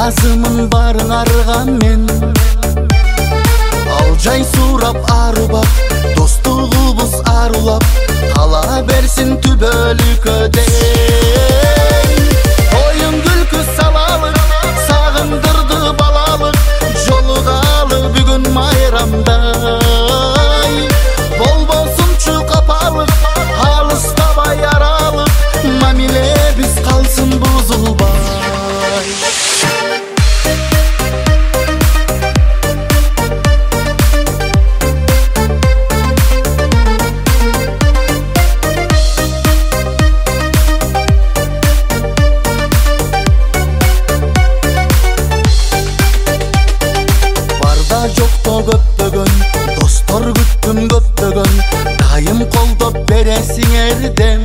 Аразымын барын арыған мен, ал жай сурап арубап, достугубуз арулап, кала берсин түбөлүкөдей. Тоюн күлкү салалык, сагындырды балалык, жолугалы бүгүн майрамдай. Болбосунчу капалык, алыстабай аралык, мамиле биз калсын бузулбай. Жокто көптөгөн достор күттүм көптөгөн, дайым колдоп бересиң эрдем.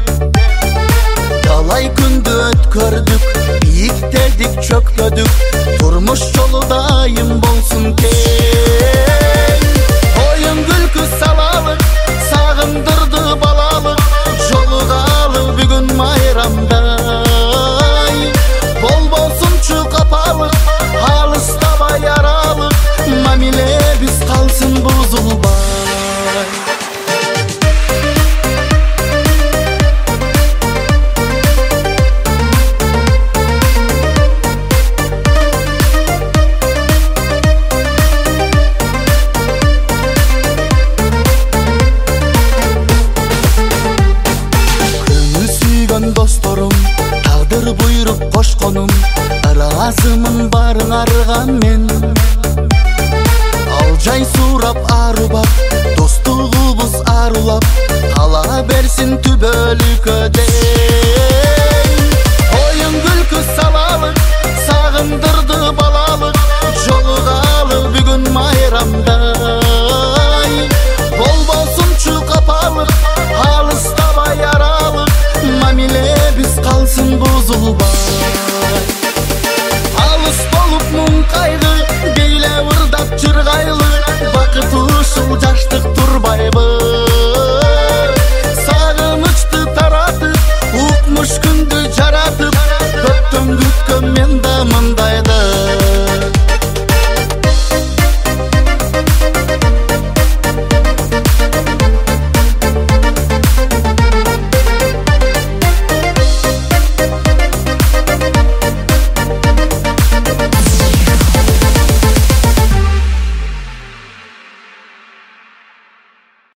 Талай күндү өткөрдүк, бийиктедик чөктөдүк, турмуш жолу дайым болсун кең. Оюн күлкү салалык, сагындырды балалык, жолугалы бүгүн майрамдай. Болбосунчу капалык, алыстабай аралык, мамиле биз калсын бузулбай. Көңүл сүйгөн досторум, тагдыр буйруп кошконум, ыраазымын барын арыган мен, ал жай сурап арубап, достугубуз арулап, кала берсин түбөлүкөдей. Оюн күлкү салалык, сагындырды балалык, жолугалы бүгүн майрамдай. Болбосунчу капалык, алыстабай аралык, мамиле биз калсын бузулбай. Алыс болуп муң кайгы, бейле ырдап жыргайлы, бакыт ушул жаштык турбайбы. Сагынычты таратып, укмуш күндү жаратып, көптөн күткөн мен да мында.